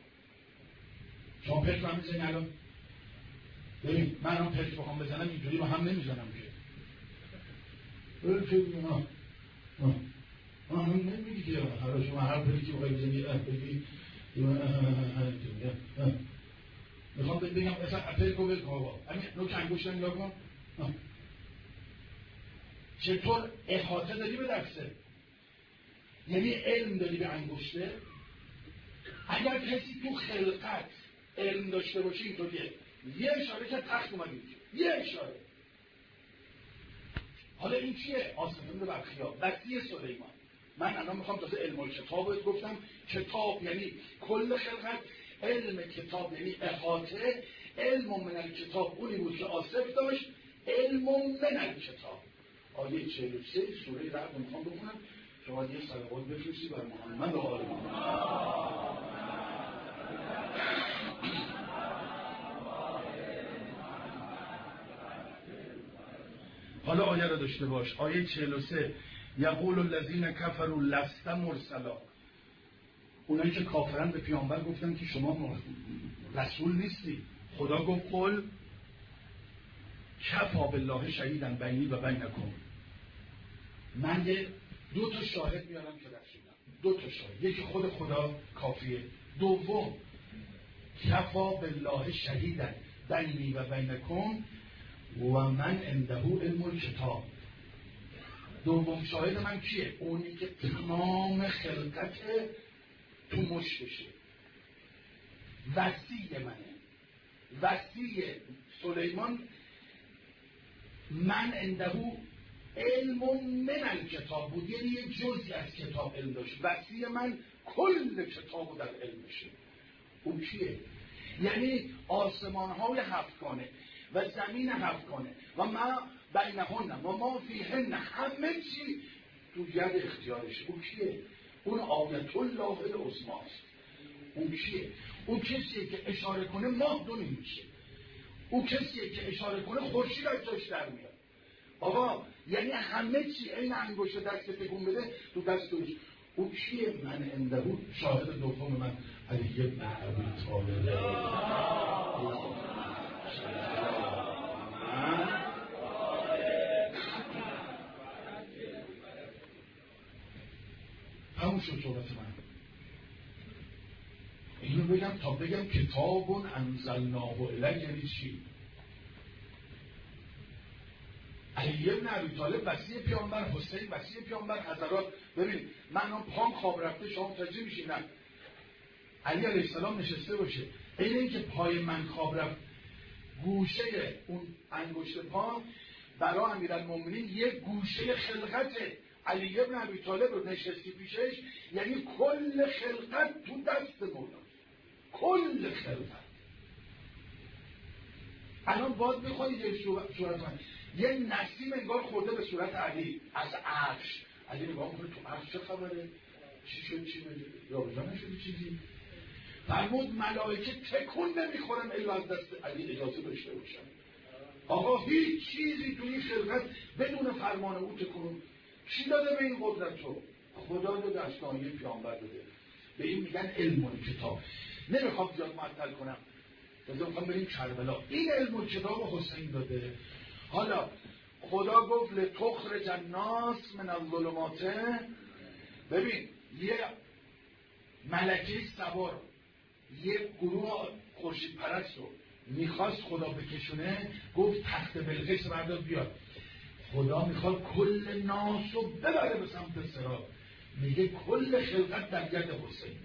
شما پلک به هم میزنی الان؟ ببین من هم پلک بخوام بزنم اینجوری با هم نمیزنم که. چه بگیم هم نمیگی که حالا شما هر پلکی بخوای بزنی بگی میخوام بگم اصلا پلکو بزن بابا همین نوک انگشت نگاه کن. چطور احاطه داری به دسته؟ یعنی علم داری به انگشته. اگر کسی تو خلقت علم داشته باشه اینطوریه، یه اشاره که تخت اومد اینجا، یه اشاره. حالا این چیه؟ آصف ابن برخیا، وصی سلیمان. من الان میخوام تازه علم الکتاب گفتم. کتاب یعنی کل خلقت، علم کتاب یعنی احاطه. علم من الکتاب اونی بود که آصف داشت، علم من الکتاب. آیه 43 سوره رعد میخوام بخونم، شما یه صلوات بفرستی بر محمد و آل محمد. حالا آیه رو داشته باش. آیه 43 یقول الذین کفروا لست مرسلا، اونایی که کافرن به پیامبر گفتن که شما رسول نیستی. خدا گفت قل کفا بالله شهیدا بینی و بینکم، من دو تا شاهد میارم که رسولم. دو تا شاهد، یکی خود خدا کافیه. دوم کفا بالله شهیدا بینی و بینکم و من عنده علم الکتاب. دوم شاهد من کیه؟ اونی که تمام خلقت تو مشتشه. وصی منه، وصی سلیمان. من عنده علم من الکتاب بود، یعنی یه جزئی از کتاب علم داشت. وصی من کل کتابو در علمشه. اون کیه؟ یعنی آسمان های هفتگانه و زمین هفتگانه و ما بینهن و ما فیهن، همه چی تو ید اختیارشه. اون کیه؟ اون آیت الله العظمی است. اون کیه؟ اون کسیه که اشاره کنه ماه دو نیم میشه. اون کسیه که اشاره کنه خورشید از جاش در میاد. آقا یعنی همه چی این انگشت دست تکون بده تو دست اوش. او کیه؟ من عنده شاهد دوم من علی بن ابی طالب. همون شد صحبت من. اینو بگم تا بگم کتاب انزلناه الیک یعنی چی؟ علی بن ابی طالب وصی پیامبر، حسین وصی پیامبر. حضرات ببین من اون پام خواب رفته شما متوجه میشین نه علی علیه السلام نشسته باشه این اینکه پای من خواب رفت گوشه اون انگشت پا برای امیرالمومنین یه گوشه خلقته. علی بن ابی طالب رو نشستی پیشش یعنی کل خلقت تو دست مولا، کل خلقت. الان باید بخواهید یه صورت من یه نسیم انگار خورده به صورت علی از عرش. علی نگاه میکنه تو عرش چه خبره؟ چی شد؟ چی بده؟ رابطه نشده چیزی؟ فرمود ملائکه تکون نمیخورن الا از دست علی اجازه داشته باشن. آقا هیچ چیزی تو این خلقت بدون فرمان او تکون. چی داده به این قدرت رو؟ خدا داده، از دانیه پیامبر داده. به این میگن علم کتاب. نمیخوام زیاد معطل کنم، بذار میخوام بریم کربلا. این علم کتاب حسین داده. حالا خدا گفت لتخرج الناس من الظلمات. ببین یه ملکه سوار یه گروه خورشید پرست رو میخواست خدا بکشونه، گفت تخت بلقیس بردار بیاد. خدا میخواد کل ناس رو ببره به سمت صراط، میگه کل خلقت در ید حسین،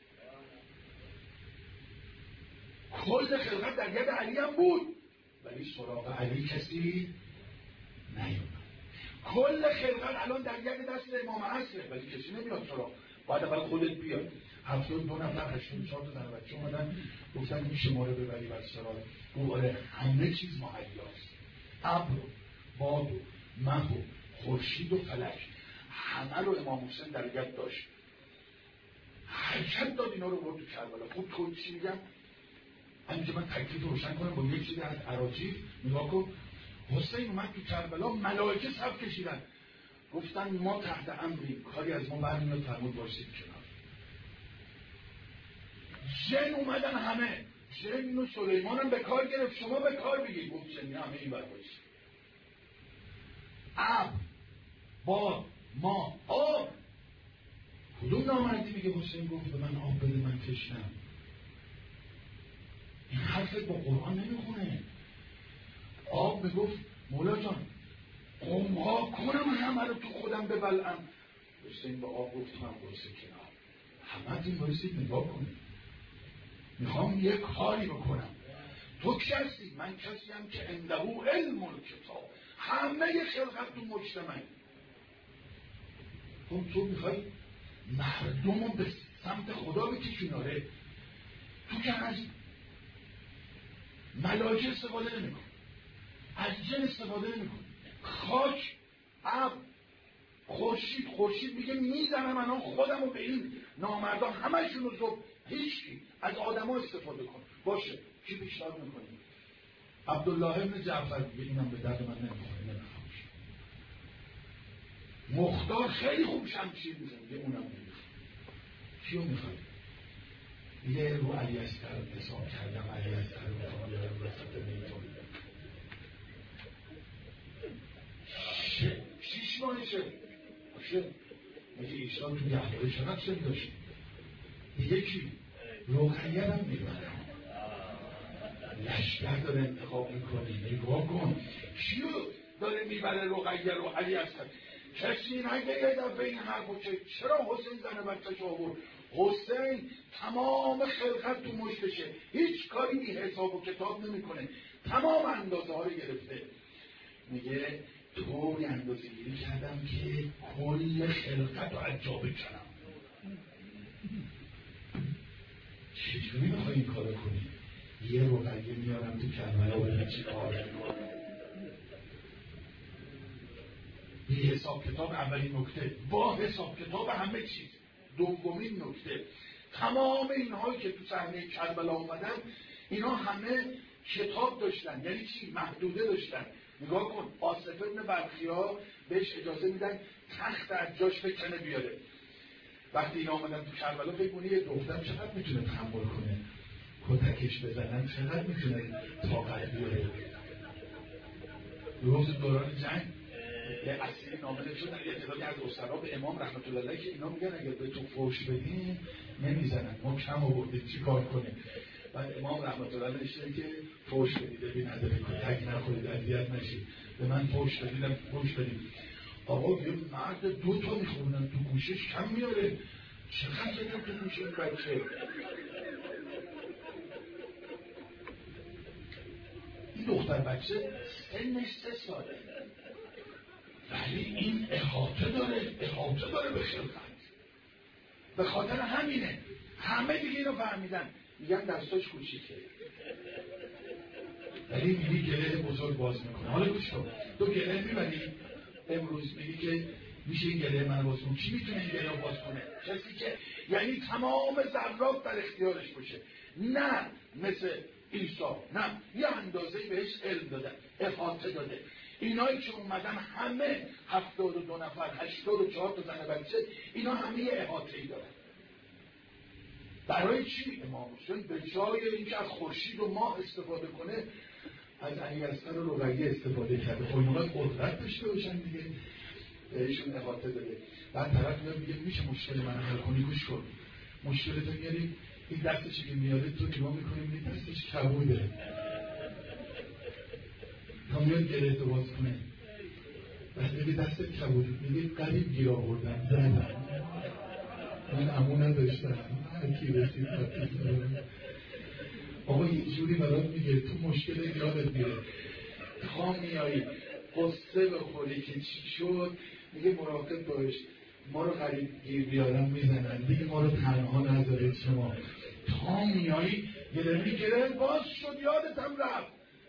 کل خلقت در ید علی هم بود ولی سراغ علی کسی نیومد. کل خلقت الان در ید دست امام عصره ولی کسی نمیاد سراغ. باید اول خودت بیاد. 72 نفر 84 تا زن و بچه اومدن گفتن میشه ما رو ببری بر صراط. گفت آره همه چیز مهیاست. ابر و باد و مه و خورشید و فلک همه رو امام حسین در ید داشت. حرکت داد اینا رو برد تو کربلا. خب تو چی میگم؟ همینجا من تکلیف رو روشن کنم با یک چیزی از عراجیف. نگاه کن حسین اومد تو کربلا، ملائکه صف کشیدن گفتن ما تحت امریم، کاری از ما برمیاد فرمود باشید کنار. جن اومدن همه، جن و سلیمان هم به کار گرفت. شما به کار بگید. گفت جنی همه این بر باشید. ابر، باد، ما، آب. کدوم نامردی میگه حسین گفت به من آب بده من تشنم؟ این حرفت با قرآن نمیخونه. آب میگفت مولا جان قمها کنم همه رو تو خودم ببلعم. حسین به آب گفت من برسه کنار. همه این برسید نگاه کنید، میخوام یه کاری بکنم. تو کی هستی؟ من کسی هم که عنده علم الکتاب. همه خلقت تو مجتمعی. خب تو میخوای مردم رو به سمت خدا بکشوناره. تو که از ملائکه استفاده نمیکن، از جن استفاده نمیکن. خاک، ابر، خورشید میگه میزنم الان خودم رو به این نامردان همشون رو زب. هیچی از آدما استفاده کن. باشه کی پیشنهاد میکنی؟ عبدالله ابن جعفر میگه اینم به درد من نمیخوره، نمیخوام. مختار خیلی خوب شمشیر میزنه، میگه اونم نمیخوام. کیو میخوای؟ یه رو علی اصغر حساب کردم، علی اصغر رو میخوام یه رو وسط میتون 6 ماهشه باشه. میگه ایشان تو گهداری چقدر سن داشت. میگه کی؟ رقیه هم میبره لشکر داره انتخاب میکنی. نگاه کن کیو داره میبره رقیه رو؟ علی اصغر. کسی نگه یه دفعه این حرفو چرا حسین زن بچه‌ش آورد؟ حسین تمام خلقت تو مشتشه، هیچ کاری بی حساب و کتاب نمیکنه، تمام اندازه ها رو گرفته. میگه طوری اندازه گیری کردم که کل خلقت رو از جا بکنم. چجوری میخوای این کارو کنی؟ یه رقیه میارم تو کربلا و چی کار بی حساب کتاب. اولین نکته با حساب کتاب همه چیز دومین نکته، تمام اینهایی که تو صحنه کربلا اومدن اینا همه کتاب داشتن. یعنی چی؟ محدوده داشتن. نگاه کن، آصف ابن بلخی‌ها بهش اجازه میدن تخت از جاش بکنه بیاره. وقتی اینا آمدن تو کربلا فکر کنی یه دختر چقدر میتونه تحمل کنه، کتکش بزنن چقدر میتونه طاقت بیاره. روز دوران جنگ یه اسیر نامه شدن یه تعدادی از اسرا به امام رحمت الله علیه که اینا میگن اگر به تو فوش بدیم نمیزنن، ما کم آوردیم چی کار کنیم؟ بعد امام رحمت الله علیه نوشته که فوش بدید، ببین ادب کتک نخورید، اذیت نشید، به من فوش بدیدم فوش بدید. آقا یه مرد 2 تا میخونن تو گوشش کم میاره، چقدر زدن تو گوش این بچه؟ این دختر بچه سنش 3 ساله ولی این احاطه داره به خلقت. به خاطر همینه همه دیگه اینو فهمیدن، میگن دستاش کوچیکه ولی میگی گله بزرگ باز میکنه. حالا گوش کن، تو گله میبری امروز میگی که میشه این گله من باز کنه، کی میتونه این گله باز کنه؟ کسی که یعنی تمام ذرات در اختیارش باشه، نه مثل عیسی، نه یه اندازه‌ای بهش علم دادن، احاطه داده. اینایی که اومدن همه 72 نفر 84 تا زن بچه، اینا همه یه احاطه‌ای دارن. برای چی؟ امام حسین به جای اینکه از خورشید و ماه استفاده کنه از علیاصغر و رقیه استفاده کرده. خب اینا قدرت داشته باشن دیگه، بهشون احاطه داده. بعد طرف میگه میشه مشکل من حل کنی؟ گوش کن، مشکلتو میاری این دستشی که میاره تو نگاه میکنیم این دستش کبوده تا میاد گره تو باز کنه. بعد میگه دستت کبود، میگه قریب گیر آوردم زدم من امو نداشتم هرکی رسید بطیز. آقا یه جوری برات میگه تو مشکل یادت میره، تا میایی قصه بخوری که چی شد میگه مراقب باش، ما رو قریب گیر بیارم میزنن دیگه، ما رو تنها نذارید شما. تا میایی گره باز شد یادتم رفت.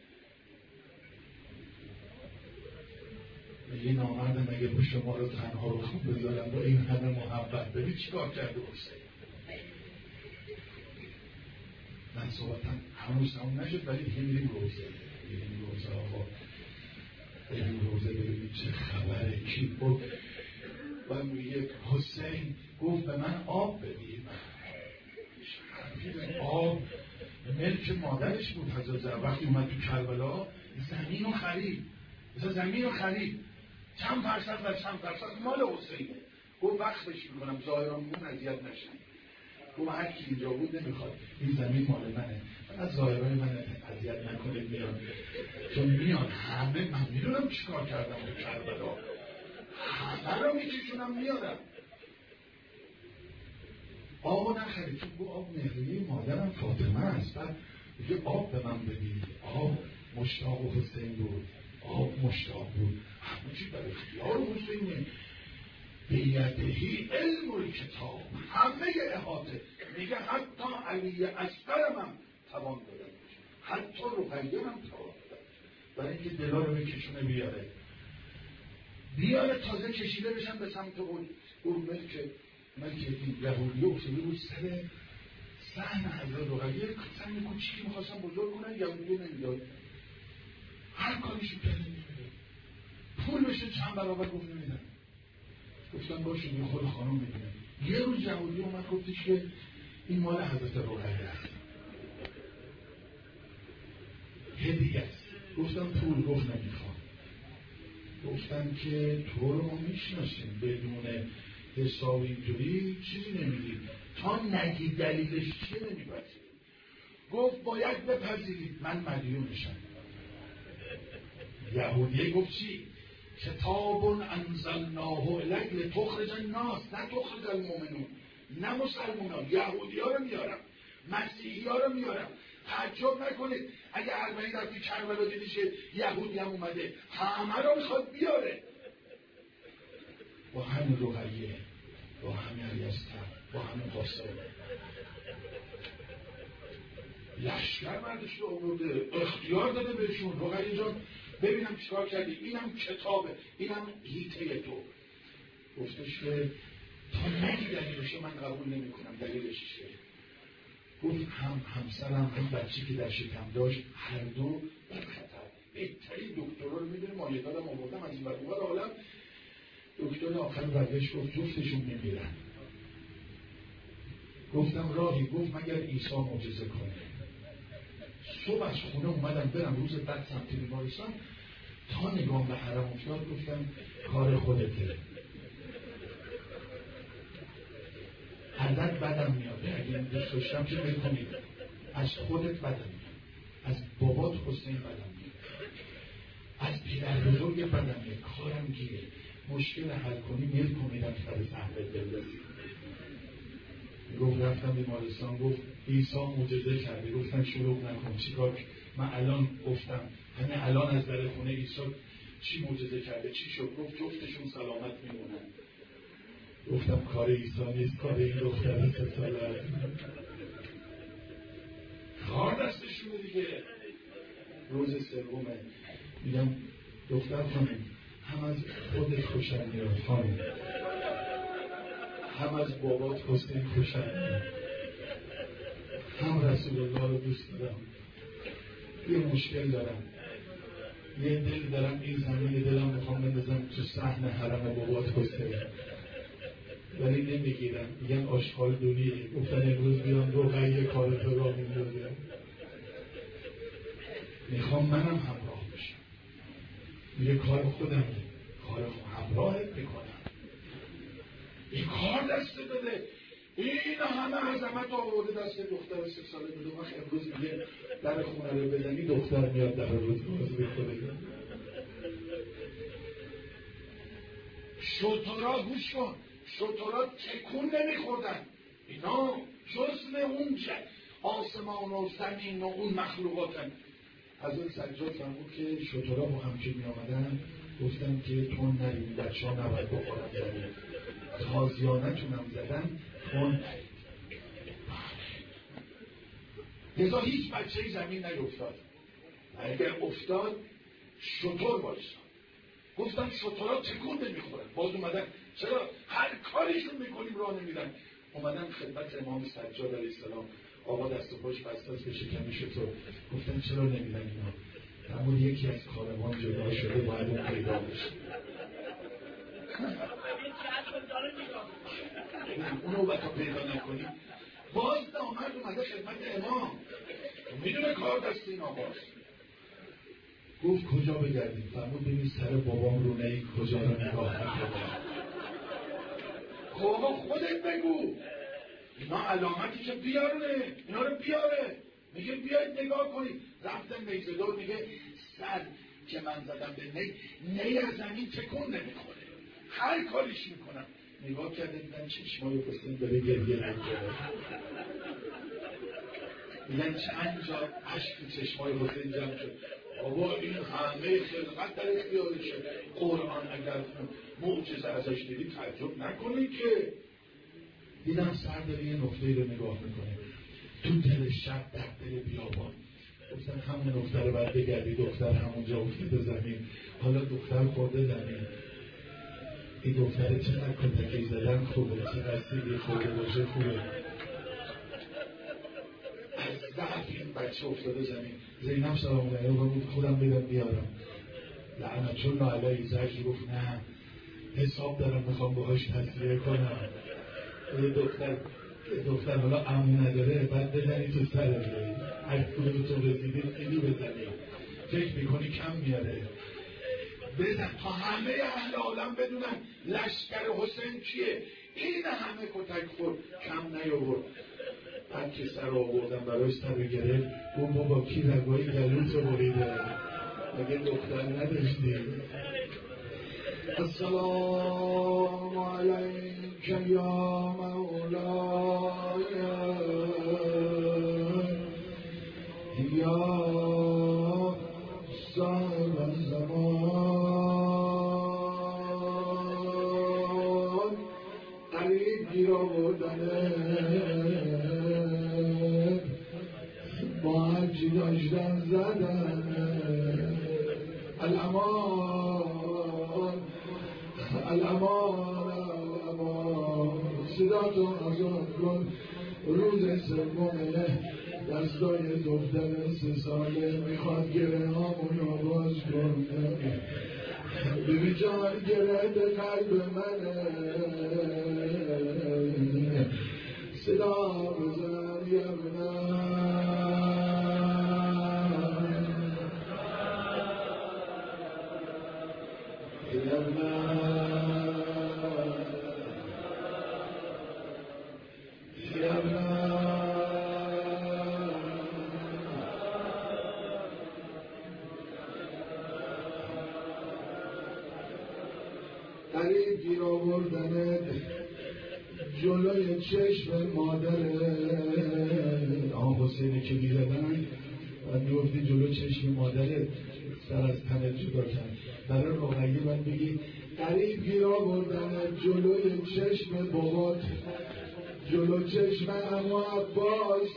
میگه نامردم اگه با شما رو تنها رو خوب بذارم با این همه محبت، ببین چی کار کرده باشه. من صحبتم هنوز تموم نشد ولی دیگه میریم روزه آقا، بریم روزه ببینیم چه خبره، کی بود. و میگه حسین گفت به من آب بدیم. آب ملک مادرش بود حضرت. وقتی اومد تو کربلا زمین رو خرید چند فرسخ و چند فرسخ مال حسینه. گفت وقفش میکنم ظاهرامون اذیت نشن. گفت هر کی اینجا بود نمیخواد، این زمین مال منه، از ظاهرای من اذیت نکنید میان، چون میان همه من میدونم چیکار کردم تو کربلا، همه رو میکشونم میارم. آب نخرید چون گفت آب مهریه مادرم فاطمه است. بعد میگه آب به من بدید. آب مشتاق حسین بود، آب مشتاق بود، همه چی در اختیار حسینه. بیدهی علم و کتاب، همه احاطه. میگه حتی علی اصغرم هم توان دادن، حتی رقیه هم توان دادن برای اینکه دلا رو بکشونه بیاره تازه کشیده بشن به سمت اون ملک این یهودی افتاده بود سر سهم حضرت رقیه. سهم کوچیکی میخواستن بزرگ کنن، یهودی نمیداد، هر کاریشو کرده نمیداد، پول بشه چند برابر گفت نمیدن. گفتن باشه یه خود خانم میدونه. یه روز یهودی اومد گفتش که این مال حضرت رقیه است، هدیه است. گفتم پول؟ گفت نمیخوام. گفتن که تو رو ما میشناسیم، بدون حساب اینجوری چیزی نمیدید، تا نگی دلیلش چیه نمیپذیرید. گفت باید بپذیرید من مدیونشم. یهودیه گفت چی؟ کتاب انزلناه الیک لتخرج الناس، نه تخرج المؤمنون، نه مسلمانان. یهودی ها رو میارم، مسیحی ها رو میارم. تعجب نکنید اگه اربعین رفتی کربلا دیدی که یهودی هم اومده، همه رو میخواد بیاره. با همین رقیه، با همین علیاصغر، با همین قاسم لشکر برداشته آورده، اختیار داده بهشون. رقیه جان ببینم چیکار کردی، اینم کتابه، اینم هیته تو. گفتش که تا نگی دلیلشو من قبول نمی کنم. دلیلش چیه؟ گفت هم همسرم هم بچه که در شکم داشت هر دو در خطر. بهترین دکترها رو میدونه، مایدادم آوردم از این برگوهر عالم. دکتر آخر برگشت گفت جفتشون میمیرن. گفتم راهی؟ گفت مگر عیسی معجزه کنه. صبح از خونه اومدم برم روز بعد سمت بیمارستان، تا نگام به حرم افتاد گفتم کار خودته. حضرت بدم میاد، اگه دوست داشتم چه بکنید، از خودت بدم میاد، از بابات حسین بدم میاد، از پدر بزرگ بدم میاد، کارم گیره، مشکل حل کنی میل کنیدم سر صحبه دلدازی. گفت رفتم بیمارستان، گفت عیسی معجزه کرده. گفتن شروع نکن، چیکار؟ من الان گفتم همین الان از در خونه عیسی چی معجزه کرده، چی شد؟ گفت جفتشون سلامت میمونن. گفتم کار عیسی نیست، کار این دختر 3 ساله است. کار دستشونه دیگه. روز سومه میگم دختر خانم هم از خودت خوشم میاد خانم، هم از بابات حسین خوشم میاد، هم رسول الله رو دوست دارم. یه مشکل دارم، یه دل دارم، این زمین دلم میخوام بندازم تو صحن حرم بابات حسین، ولی نمیگیرم. میگن آشغال دونیه. گفتن امروز بیان رقیه کارت را میندازه. میخوام منم همراه بشم. میگه کار خودم، کار همراهت میکنم، این کار دست بده. این همه عظمت آورده دست دختر 3 ساله بده. وقت امروز میگه در خونه رو بزنی دختر میاد در روز باز میکنه. شترها گوش کن، شترها تکون نمیخوردن. اینا جزء اون آسمان و زمین و اون مخلوقاتن. حضرت سجاد فرمود که شترها با هم که می آمدن گفتن که تون نریم، بچه ها نباید بخورن زمین، تازیانتون هم زدن تون. لذا هیچ بچه زمین نیفتاد. اگر افتاد شتر بایستان. گفتن شترها تکون نمیخورن. باز اومدن چرا هر کاریشون میکنیم راه نمیدن. اومدن خدمت امام سجاد علیه السلام، آقا دست و پاش بسته است به شکم شتر. گفتن چرا نمیدن اینا؟ اما یکی از کاروان جدا شده، باید اون پیدا بشه. اونو بطا پیدا نکنیم. باز دامرد اومده خدمت امام، میدونه کار دست این آقاست. گفت کجا بگردیم؟ فرمود ببین سر بابام رو نهی، کجا رو نگاه نکنم. آقا خودت بگو اینا علامتی که بیارونه، اینا رو بیاره. میگه بیاید نگاه کنید. رفتن نیزه‌دار میگه سر که من زدم به نی از زمین تکون نمیخوره، هر کاریش میکنم. نگاه کرده دیدن چشمای حسین داره گریه نمیکنه. میگن چند جا عشق تو چشمای حسین جمع شد. بابا این همه خلقت در اختیارشه. قرآن اگر معجزه ازش دیدی تعجب نکنید که. دیدم سر داره یه نقطه‌ای رو نگاه میکنه تو دل شب در دل بیابان. گفتن همون نقطه رو باید بگردی. دختر همونجا افتاده زمین. حالا دختر خورده زمین. این دختر چقدر کتکی زدن خوبه، چقدر سیلی خورده باشه خوبه. از ضعف این بچه افتاده زمین. زینب سلام علیه بود خودم بیدم بیارم. لعنت الله علیه. زجر گفت نه، حساب دارم میخوام باهاش تصریح کنم. دختر حالا عمو نداره، بعد بزنی تو سرت. هر کدومتون رسیدی خیلی بزنی، فکر میکنی کم میاره. بزن تا همه اهل عالم بدونن لشکر حسین کیه. این همه کتک خورد کم نیاورد. بعد که سر آوردن برای سر گرفت گفت بابا کی رگای گلوتو بریده، مگه دختر نداشتی؟ السلام علیک یا مولای یا صاحب الزمان. قریب گیر آوردنه با هرچی داشتن زدن. الامان الامان الامان صداتو آزاد کن. روز سومه دستای دختر 3 ساله میخواد گره هامونو باز کنه. بیبی جان گره به قلب منه، صدا بزن قریب گیر آوردنت جلوی چشم مادرت. حسینه که میزدن و میگفتی جلو چشم مادرت سر از تنت جدا کرد. برای رقیه باید بگی قریب گیر آوردنت جلوی چشم بابات، جلو چشم عمو عباس.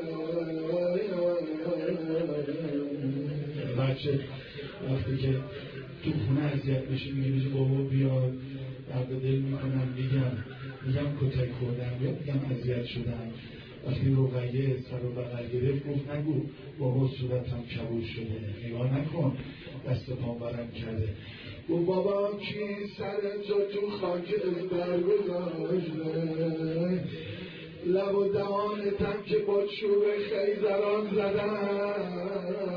بچه وقتی که تو خونه اذیت بشه میگه بابا بیاد، درد دل میکنم، میگم کتک خوردم یا میگم اذیت شدم. وقتی رقیه سر و بغل گرفت گفت نگو بابا صورتم کبود شده، نگاه نکن دست پام برم کرده. گفت بابا کی سرتو تو خاک در گذاشته، لب و دهانتم که با چوب خیزران زدن.